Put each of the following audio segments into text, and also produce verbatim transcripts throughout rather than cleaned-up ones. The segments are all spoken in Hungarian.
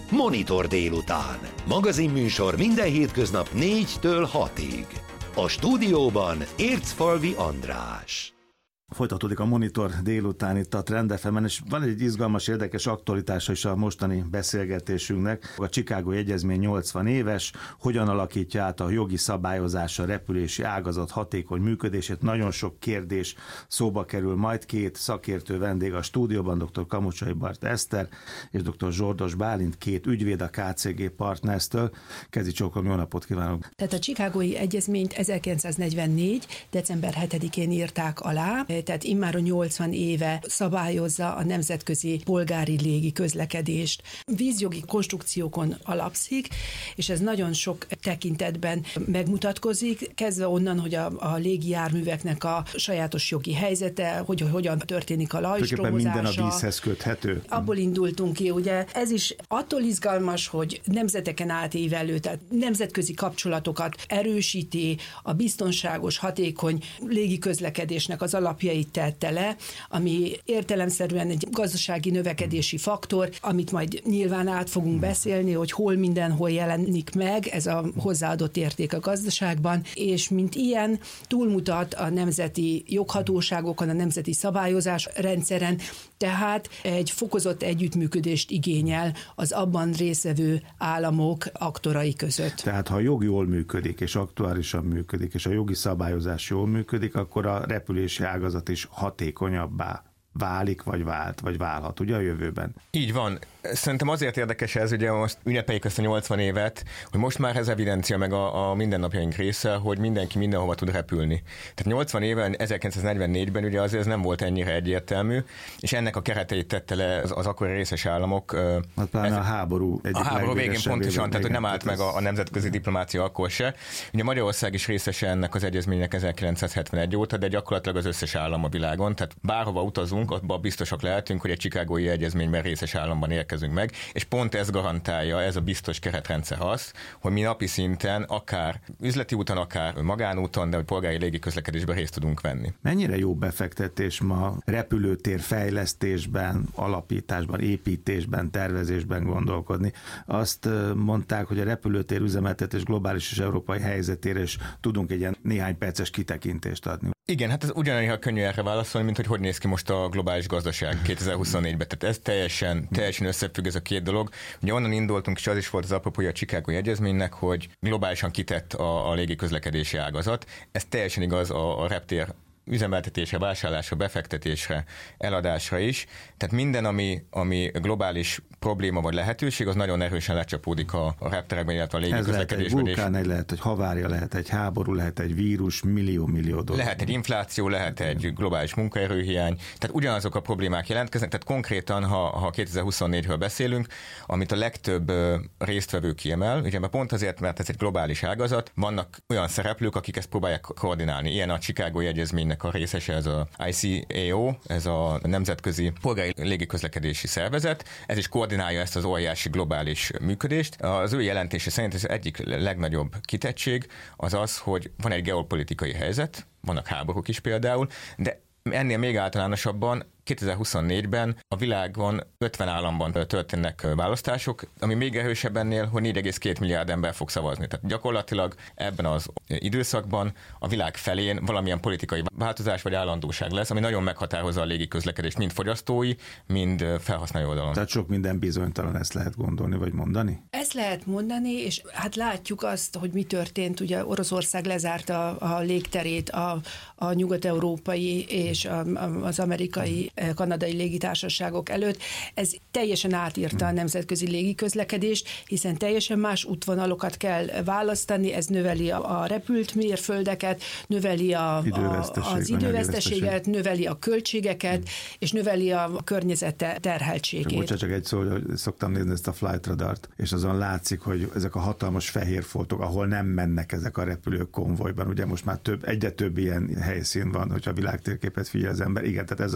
Monitor délután. Magazinműsor minden hétköznap négytől hatig. A stúdióban Ércfalvi András. Folytatódik a Monitor délután itt a Trend ef emen, és van egy izgalmas, érdekes aktualitása is a mostani beszélgetésünknek. A Chicagói Egyezmény nyolcvan éves, hogyan alakítja át a jogi szabályozás a repülési ágazat hatékony működését. Nagyon sok kérdés szóba kerül, majd két szakértő vendég a stúdióban, dr. Kamucsai Bart Eszter és dr. Zsoldos Bálint, két ügyvéd a ká cé gé Partnerstől. Kezi Csókom, jó napot kívánok! Tehát a Chicagói Egyezményt ezerkilencszáznegyvennégy. december hetedikén írták alá, tehát immáron nyolcvan éve szabályozza a nemzetközi polgári légi közlekedést. Vízjogi konstrukciókon alapszik, és ez nagyon sok tekintetben megmutatkozik, kezdve onnan, hogy a, a légijárműveknek a sajátos jogi helyzete, hogy hogyan történik a lajstromozása. Minden a vízhez köthető. Abból indultunk ki, ugye ez is attól izgalmas, hogy nemzeteken átívelő, tehát nemzetközi kapcsolatokat erősíti, a biztonságos, hatékony légiközlekedésnek az alapjait tette le, ami értelemszerűen egy gazdasági növekedési faktor, amit majd nyilván át fogunk beszélni, hogy hol mindenhol jelenik meg ez a hozzáadott érték a gazdaságban, és mint ilyen túlmutat a nemzeti joghatóságokon, a nemzeti szabályozás rendszeren, tehát egy fokozott együttműködést igényel az abban résztvevő államok aktorai között. Tehát ha a jog jól működik, és aktuálisan működik, és a jogi szabályozás jól működik, akkor a repülési ágazat is hatékonyabbá válik, vagy vált, vagy válhat, ugye a jövőben? Így van. Szerintem azért érdekes ez, ugye most ünnepeljük ezt a nyolcvan évet, hogy most már ez evidencia meg a, a mindennapjaink része, hogy mindenki mindenhova tud repülni. Tehát nyolcvan éven, ezerkilencszáznegyvennégyben ugye azért ez nem volt ennyire egyértelmű, és ennek a kereteit tette le az, az akkori részes államok. Hát pláne a háború egyik A háború végén pontosan, tehát hogy nem állt meg a, a nemzetközi ez... diplomácia akkor se. Ugye Magyarország is részese ennek az egyezménynek ezerkilencszázhetvenegy óta, de gyakorlatilag az összes állam a világon, tehát bárhova utazunk, abban biztosak lehetünk, hogy egy Chicagói Egyezményben részes államban érkezünk meg, és pont ez garantálja, ez a biztos keretrendszer az, hogy mi napi szinten, akár üzleti úton, akár magánúton, de hogy polgári légiközlekedésben részt tudunk venni. Mennyire jó befektetés ma repülőtér fejlesztésben, alapításban, építésben, tervezésben gondolkodni? Azt mondták, hogy a repülőtér üzemeltetés globális és európai helyzetére is tudunk egy ilyen néhány perces kitekintést adni. Igen, hát ez ugyanolyan könnyű erre válaszolni, mint hogy hogy néz ki most a globális gazdaság kétezer-huszonnégyben. Tehát ez teljesen, teljesen összefügg ez a két dolog. Ugye onnan indultunk, és az is volt az apropója a Chicagói Egyezménynek, hogy globálisan kitett a, a légiközlekedési ágazat. Ez teljesen igaz a, a reptér üzemeltetésre, vásárlásra, befektetésre, eladásra is. Tehát minden, ami, ami globális probléma vagy lehetőség, az nagyon erősen lecsapódik a, a repterekben, illetve a légiközlekedésben. Ez lehet egy vulkán, egy lehet egy havária, lehet egy háború, lehet egy vírus, millió-millió dolog. Lehet egy infláció, lehet egy globális munkaerőhiány, tehát ugyanazok a problémák jelentkeznek, tehát konkrétan, ha, ha kétezer-huszonnégyről beszélünk, amit a legtöbb résztvevő kiemel, ugye mert pont azért, mert ez egy globális ágazat, vannak olyan szereplők, akik ezt próbálják koordinálni. Ilyen a Chicagói Egyezménynek a részese, ez a i cé á o, ez a Nemzetközi Polgári Légiközlekedési Szervezet, ez is koordinálja ezt az óriási globális működést. Az ő jelentése szerint az egyik legnagyobb kitettség az az, hogy van egy geopolitikai helyzet, vannak háborúk is például, de ennél még általánosabban kétezer-huszonnégyben a világon ötven államban történnek választások, ami még erősebb ennél, hogy négy egész két milliárd ember fog szavazni. Tehát gyakorlatilag ebben az időszakban a világ felén valamilyen politikai változás vagy állandóság lesz, ami nagyon meghatározza a légiközlekedést mind fogyasztói, mind felhasználó oldalon. Tehát sok minden bizonytalan, ezt lehet gondolni vagy mondani? Ezt lehet mondani, és hát látjuk azt, hogy mi történt. Ugye Oroszország lezárta a légterét a, a nyugat-európai és a, az amerikai kanadai légitársaságok előtt. Ez teljesen átírta a nemzetközi légiközlekedést, hiszen teljesen más útvonalokat kell választani, ez növeli a, a repült mérföldeket, növeli a, a, az időveszteséget, növeli a költségeket, és növeli a környezete terheltségét. Bocsánat, csak egy szó, hogy szoktam nézni ezt a flight radart, és azon látszik, hogy ezek a hatalmas fehér foltok, ahol nem mennek ezek a repülők konvojban. Ugye most már több, egyre több ilyen helyszín van, hogyha a világtérképet figyel az ember. Igen, tehát ez, amit ezt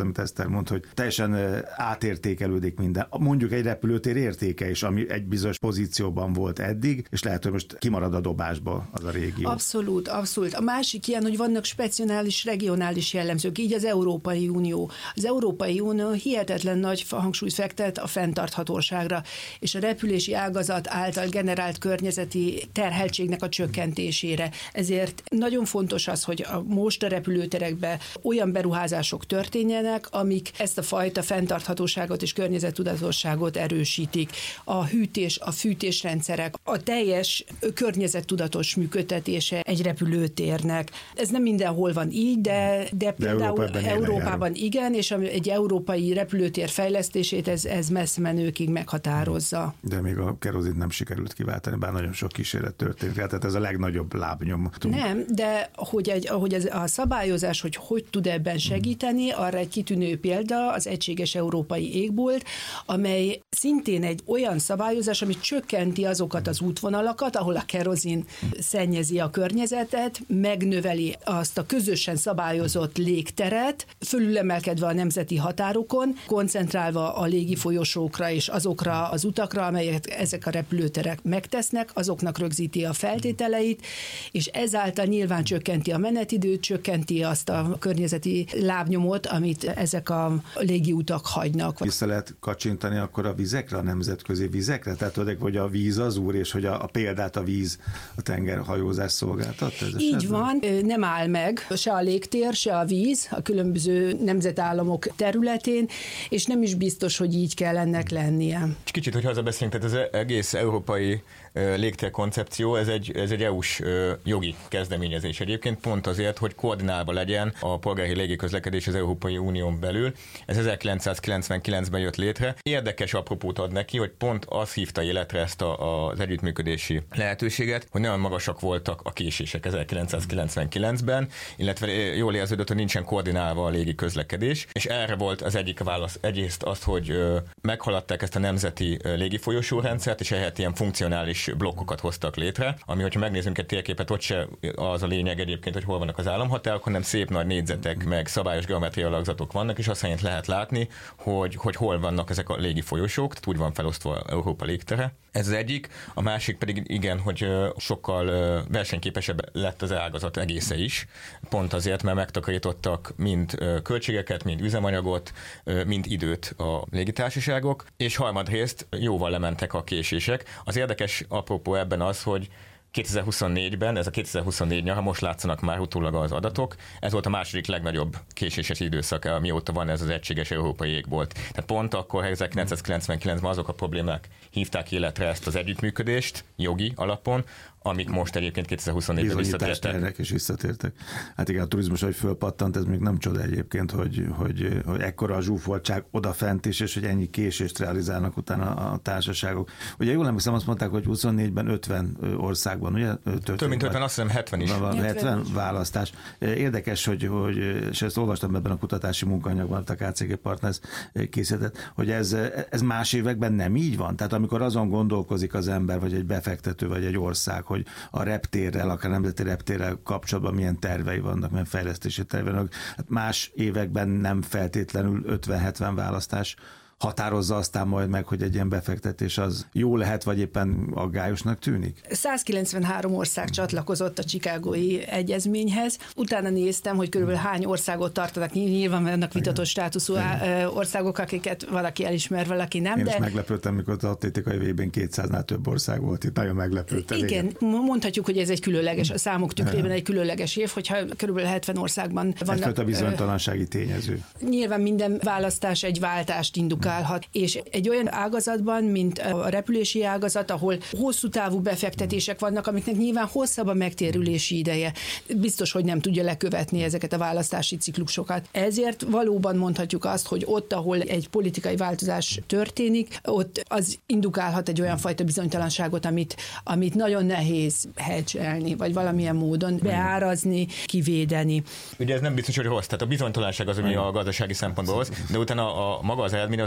Péter mond, hogy teljesen átértékelődik minden. Mondjuk egy repülőtér értéke is, ami egy bizonyos pozícióban volt eddig, és lehet, hogy most kimarad a dobásba az a régió. Abszolút, abszolút. A másik ilyen, hogy vannak speciális, regionális jellemzők, így az Európai Unió. Az Európai Unió hihetetlen nagy hangsúlyt fektet a fenntarthatóságra, és a repülési ágazat által generált környezeti terheltségnek a csökkentésére. Ezért nagyon fontos az, hogy a most a repülőterekben olyan beruházások történjenek, amik ezt a fajta fenntarthatóságot és környezettudatosságot erősítik. A hűtés, a fűtésrendszerek, a teljes környezettudatos működtetése egy repülőtérnek. Ez nem mindenhol van így, de, de például Európa Európában igen, és egy európai repülőtér fejlesztését ez, ez messze menőkig meghatározza. De még a kerozint nem sikerült kiváltani, bár nagyon sok kísérlet történt, tehát ez a legnagyobb lábnyom. Nem, de hogy, egy, hogy ez a szabályozás, hogy hogy tud ebben segíteni, arra egy kitűnő példa az Egységes Európai Égbolt, amely szintén egy olyan szabályozás, ami csökkenti azokat az útvonalakat, ahol a kerozin szennyezi a környezetet, megnöveli azt a közösen szabályozott légteret, fölülemelkedve a nemzeti határokon, koncentrálva a légifolyosókra és azokra az utakra, amelyet ezek a repülőterek megtesznek, azoknak rögzíti a feltételeit, és ezáltal nyilván csökkenti a menetidőt, csökkenti azt a környezeti lábnyomot, amit ezek a légiutak hagynak. Vissza lehet kacsintani akkor a vizekre, a nemzetközi vizekre? Tehát tudod, hogy a víz az úr, és hogy a, a példát a víz a tengerhajózás szolgáltat? Ez Így esetben? van, nem áll meg se a légtér, se a víz a különböző nemzetállamok területén, és nem is biztos, hogy így kell ennek lennie. Kicsit, hogy hazabeszélünk, tehát az egész európai légtérkoncepció, ez egy, ez egy é u-s jogi kezdeményezés egyébként, pont azért, hogy koordinálva legyen a polgári légiközlekedés az Európai Unión belül. Ez ezerkilencszázkilencvenkilencben jött létre. Érdekes apropót ad neki, hogy pont az hívta életre ezt a, az együttműködési lehetőséget, hogy nagyon magasak voltak a késések ezerkilencszázkilencvenkilencben, illetve jól érződött, hogy nincsen koordinálva a légiközlekedés, és erre volt az egyik válasz egyrészt az, hogy meghaladták ezt a nemzeti légifolyosórendszert, és ehhez ilyen funkcionális blokkokat hoztak létre, ami, hogyha megnézzünk egy térképet, ott se az a lényeg egyébként, hogy hol vannak az államhatárok, hanem szép nagy négyzetek, meg szabályos geometriai alakzatok vannak, és azt szerint lehet látni, hogy, hogy hol vannak ezek a légi folyosók, tehát úgy van felosztva Európa légtere. Ez az egyik, a másik pedig igen, hogy sokkal versenyképesebb lett az ágazat egésze is, pont azért, mert megtakarítottak mind költségeket, mind üzemanyagot, mind időt a légitársaságok, és harmadrészt jóval lementek a késések. Az érdekes apropó ebben az, hogy kétezer-huszonnégyben, ez a kétezer-huszonnégy nyara, most látszanak már utólag az adatok, ez volt a második legnagyobb késéses időszak, mióta van ez az Egységes Európai Égbolt. Tehát pont akkor ezerkilencszázkilencvenkilencben azok a problémák hívták életre ezt az együttműködést jogi alapon, amik most egyébként kétezer-huszonnégyben visszatértek. és visszatértek. Hát igen, a turizmus, hogy fölpattant, ez még nem csoda egyébként, hogy, hogy, hogy ekkora a zsúfoltság odafent is, és hogy ennyi késést realizálnak utána a társaságok. Ugye jól emlékszem, azt mondták, hogy huszonnégyben ötven országban, ugye? Több mint ötven, azt hiszem hetven is. hetven választás. Érdekes, hogy, hogy, és ezt olvastam ebben a kutatási munkanyagban, a ká cé gé Partners készített, hogy ez, ez más években nem így van. Tehát amikor azon gondolkozik az ember, vagy egy befektető, vagy egy ország, hogy a reptérrel, akár nemzeti reptérrel kapcsolatban milyen tervei vannak, milyen fejlesztési tervei vannak. Hát más években nem feltétlenül ötven-hetven választás határozza aztán majd meg, hogy egy ilyen befektetés az jó lehet, vagy éppen aggályosnak tűnik? százkilencvenhárom ország csatlakozott a Chicagói egyezményhez. Utána néztem, hogy körülbelül hány országot tartanak, nyilván vannak vitatott státuszú országok, akiket valaki elismer, valaki nem. Én de... is meglepődtem, mikor az atlétikai vé bén kétszáznál több ország volt, itt nagyon meglepődtem. Igen, igen, mondhatjuk, hogy ez egy különleges, a számok tükrében egy különleges év, hogyha körülbelül hetven országban vannak. Egyfajta bizonytalansági tényező. Nyilván minden választás egy váltást indukál, és egy olyan ágazatban, mint a repülési ágazat, ahol hosszú távú befektetések vannak, amiknek nyilván hosszabb a megtérülési ideje. Biztos, hogy nem tudja lekövetni ezeket a választási ciklusokat. Ezért valóban mondhatjuk azt, hogy ott, ahol egy politikai változás történik, ott az indukálhat egy olyan fajta bizonytalanságot, amit, amit nagyon nehéz hedgelni, vagy valamilyen módon beárazni, kivédeni. Ugye ez nem biztos, hogy rossz, tehát a bizonytalanság az, ami a gazdasági szempontból rossz, de utána a, a maga az eredmény az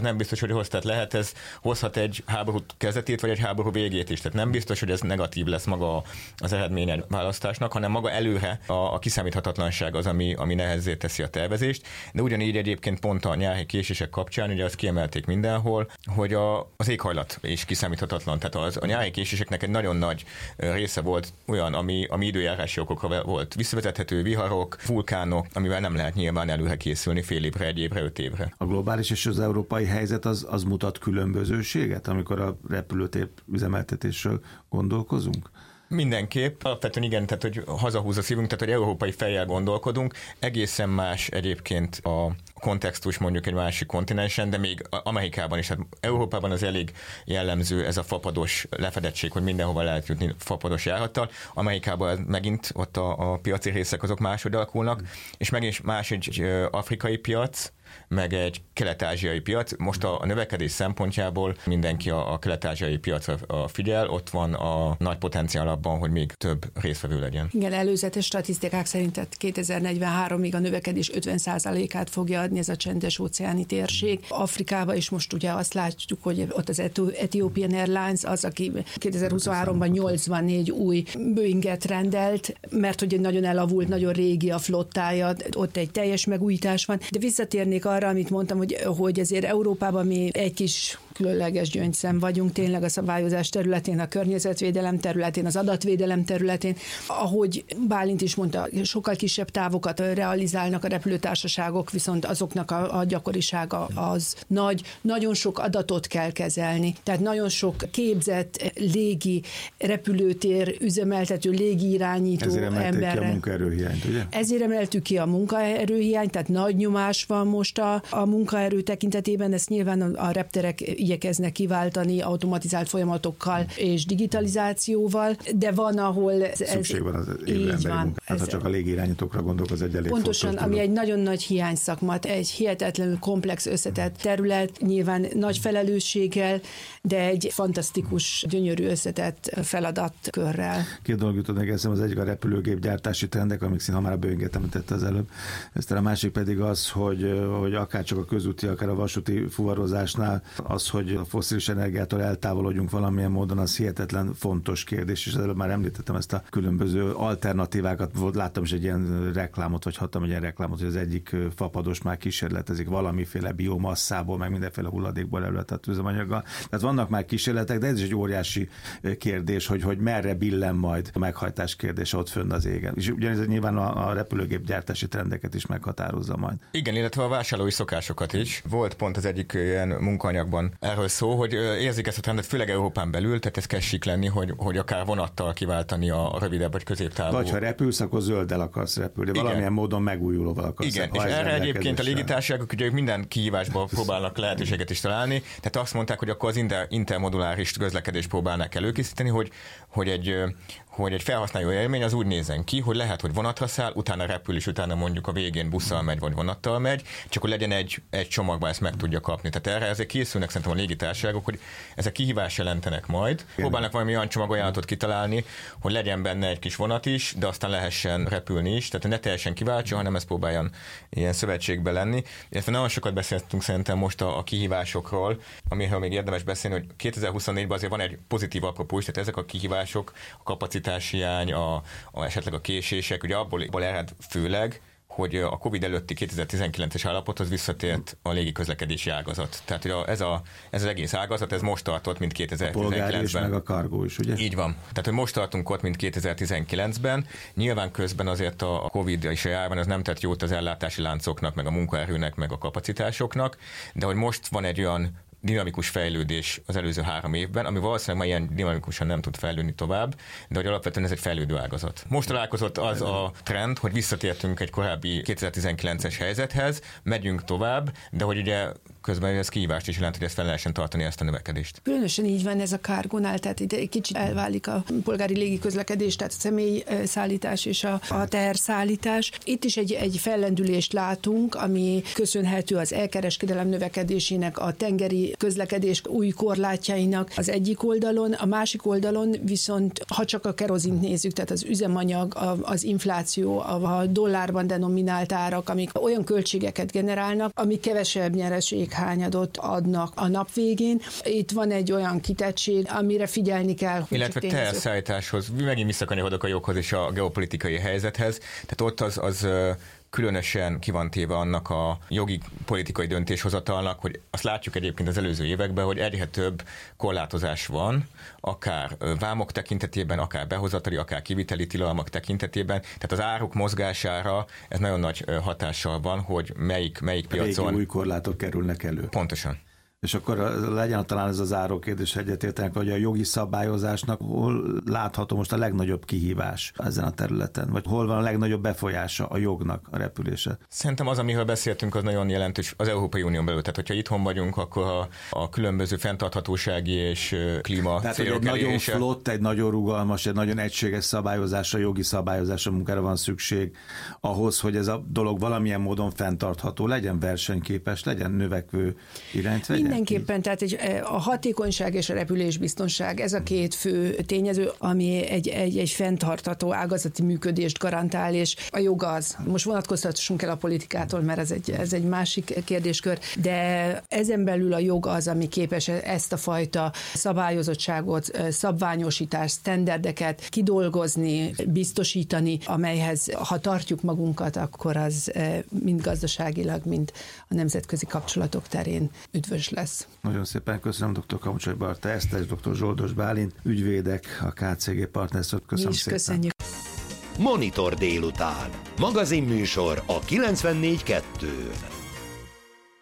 nem biztos, hogy hoz, tehát lehet ez hozhat egy háború kezdetét, vagy egy háború végét is. Tehát nem biztos, hogy ez negatív lesz maga az eredménye választásnak, hanem maga előre a, a kiszámíthatatlanság az, ami, ami nehezzé teszi a tervezést. De ugyanígy egyébként pont a nyári késések kapcsán, ugye azt kiemelték mindenhol, hogy a, az éghajlat is kiszámíthatatlan. Tehát az, a nyári késéseknek egy nagyon nagy része volt olyan, ami, ami időjárási okokra volt visszavezethető, viharok, vulkánok, amivel nem lehet nyilván előre készülni fél évre, egy évre, öt évre. A globális és az európai helyzet az, az mutat különbözőséget, amikor a repülőtér üzemeltetésről gondolkozunk? Mindenképp. Alapvetően igen, tehát hogy hazahúz a szívünk, tehát hogy európai fejjel gondolkodunk. Egészen más egyébként a kontextus mondjuk egy másik kontinensen, de még Amerikában is. Tehát Európában az elég jellemző ez a fapados lefedettség, hogy mindenhova lehet jutni fapados járattal. Amerikában megint ott a, a piaci részek azok máshogy alakulnak, és megint más egy afrikai piac, meg egy kelet-ázsiai piac. Most a, a növekedés szempontjából mindenki a, a kelet-ázsiai piacra figyel, ott van a nagy potenciál abban, hogy még több résztvevő legyen. Igen, előzetes statisztikák szerint kétezer-negyvenháromig a növekedés ötven százalékát fogja adni ez a csendes óceáni térség. Afrikában is most ugye azt látjuk, hogy ott az Ethiopian Airlines az, aki kétezer-huszonháromban nyolcvannégy új Boeinget rendelt, mert hogy nagyon elavult, nagyon régi a flottája, ott egy teljes megújítás van. De visszatérnék arra, amit mondtam, hogy, hogy ezért Európában mi egy kis különleges gyöngyszem vagyunk tényleg a szabályozás területén, a környezetvédelem területén, az adatvédelem területén. Ahogy Bálint is mondta, sokkal kisebb távokat realizálnak a repülőtársaságok, viszont azoknak a, a gyakorisága az nagy, nagyon sok adatot kell kezelni. Tehát nagyon sok képzett légi repülőtér üzemeltető, légirányító emberre. Ezért emelték ki a munkaerőhiányt, ugye? Ezért emeltük ki a munkaerőhiányt, tehát nagy nyomás van most a, a munkaerő tekintetében, ezt nyilván a, a repterek igyekeznek kiváltani automatizált folyamatokkal és digitalizációval, de van, ahol... Ez, szükség van az élő emberi munkát. Hát, ha csak a légirányítókra gondolok, az egy elég pontosan, fontos ami dolog. egy nagyon nagy hiányszakmat, egy hihetetlenül komplex összetett terület, nyilván nagy felelősséggel, de egy fantasztikus, gyönyörű összetett feladatkörrel. Két dolog jutott meg eszem, az egyik a repülőgép gyártási trendek, amik szinte már a Boeinget említette az előbb. Aztán a másik pedig az, hogy, hogy akár csak a közúti, akár a vasúti fuvarozásnál az, hogy a fosszilis energiától eltávolodjunk valamilyen módon, az hihetetlen fontos kérdés, és az előbb már említettem ezt a különböző alternatívákat, volt, láttam is egy ilyen reklámot, vagy hattam egy ilyen reklámot, hogy az egyik fapados már kísérletezik valamiféle biomasszából, meg mindenféle hulladékból előállított üzemanyaggal. Tehát vannak már kísérletek, de ez is egy óriási kérdés, hogy, hogy merre billen majd a meghajtás kérdése ott fönn az égen. És ugyanis nyilván a, a repülőgép gyártási trendeket is meghatározza majd. Igen, illetve a vásárlói szokásokat is. Volt pont az egyik ilyen munkaanyagban erről szó, hogy érzik ezt a trendet, főleg Európán belül, tehát ez kell lenni, hogy, hogy akár vonattal kiváltani a rövidebb vagy középtávú. Vagy ha repülsz, akkor zölddel akarsz repülni, igen. Valamilyen módon megújulóval akarsz. Igen, és erre egyébként a légitársaságok ugye minden kihívásban próbálnak lehetőséget is találni, tehát azt mondták, hogy akkor az inter, intermoduláris közlekedést próbálnak előkészíteni, hogy, hogy egy hogy egy felhasználó élmény az úgy nézzen ki, hogy lehet, hogy vonatra száll, utána repül, és utána mondjuk a végén busszal megy, vagy vonattal megy, csak hogy legyen egy, egy csomagban, ezt meg tudja kapni. Tehát erre ezek készülnek szerintem a légitársaságok, hogy ezek kihívás jelentenek majd. Igen. Próbálnak valami olyan csomagajánlatot kitalálni, hogy legyen benne egy kis vonat is, de aztán lehessen repülni is, tehát ne teljesen kiváltsa, hanem ez próbáljon ilyen szövetségbe lenni. Illetve nagyon sokat beszéltünk szerintem most a, a kihívásokról, amiről még érdemes beszélni, hogy kétezer-huszonnégyben azért van egy pozitív apropó is, tehát ezek a kihívások, a kapacitáshiány, a, a esetleg a késések, ugye abból, abból ered főleg, hogy a Covid előtti kétezer-tizenkilences állapothoz visszatért a légiközlekedési ágazat. Tehát hogy a, ez, a, ez az egész ágazat, ez most tartott, mint kétezer-tizenkilencben. A polgári meg a kargó is, ugye? Így van. Tehát, hogy most tartunk ott, mint kétezer-tizenkilencben. Nyilván közben azért a Covid és a járvány az nem tett jót az ellátási láncoknak, meg a munkaerőnek, meg a kapacitásoknak, de hogy most van egy olyan dinamikus fejlődés az előző három évben, ami valószínűleg már ilyen dinamikusan nem tud fejlődni tovább, de hogy alapvetően ez egy fejlődő ágazat. Most találkozott az a trend, hogy visszatértünk egy korábbi kétezer-tizenkilences helyzethez, megyünk tovább, de hogy ugye közben ez kihívást is jelent, hogy ezt fel lehessen tartani, ezt a növekedést. Különösen így van ez a kárgonál, tehát itt egy kicsit elválik a polgári légiközlekedés, tehát a személyszállítás és a, a teherszállítás. Itt is egy, egy fellendülést látunk, ami köszönhető az elkereskedelem növekedésének, a tengeri közlekedés új korlátjainak az egyik oldalon, a másik oldalon viszont, ha csak a kerozint nézzük, tehát az üzemanyag, az infláció, a dollárban denominált árak, amik olyan költségeket generálnak, amik kevesebb nyereséghányadot adnak a nap végén. Itt van egy olyan kitettség, amire figyelni kell. Illetve teherszállításhoz, megint visszakanyarodok a joghoz és a geopolitikai helyzethez, tehát ott az, az különösen ki van téve annak a jogi politikai döntéshozatalnak, hogy azt látjuk egyébként az előző években, hogy egyre több korlátozás van, akár vámok tekintetében, akár behozatali, akár kiviteli tilalmak tekintetében, tehát az áruk mozgására ez nagyon nagy hatással van, hogy melyik, melyik piacon... Régi új korlátok kerülnek elő. Pontosan. És akkor legyen talán ez az záró kérdés, egyetértenek, hogy a jogi szabályozásnak hol látható most a legnagyobb kihívás ezen a területen? Vagy hol van a legnagyobb befolyása a jognak a repülése? Szerintem az, amiről beszéltünk, az nagyon jelentős az Európai Unión belül. Tehát, hogyha itthon vagyunk, akkor a, a különböző fenntarthatósági és klíma Tehát, hogy egy nagyon flott, egy nagyon rugalmas, egy nagyon egységes szabályozásra, jogi szabályozásra munkára van szükség ahhoz, hogy ez a dolog valamilyen módon fenntartható legyen, versenyképes legyen, növekvő irányt vegyen. Mindenképpen, tehát egy, a hatékonyság és a repülésbiztonság, ez a két fő tényező, ami egy, egy, egy fenntartható ágazati működést garantál, és a jog az. Most vonatkoztassunk el a politikától, mert ez egy, ez egy másik kérdéskör, de ezen belül a jog az, ami képes ezt a fajta szabályozottságot, szabványosítást, sztenderdeket kidolgozni, biztosítani, amelyhez, ha tartjuk magunkat, akkor az mind gazdaságilag, mind a nemzetközi kapcsolatok terén üdvös lesz. Nagyon szépen köszönöm dr. Kamucsai Barta Eszter és dr. Zsoldos Bálint, ügyvédek, a ká cé gé Partners. Köszönöm Mi is szépen. Köszönjük. Monitor délután. Magazinműsor a kilencvennégy kettőn.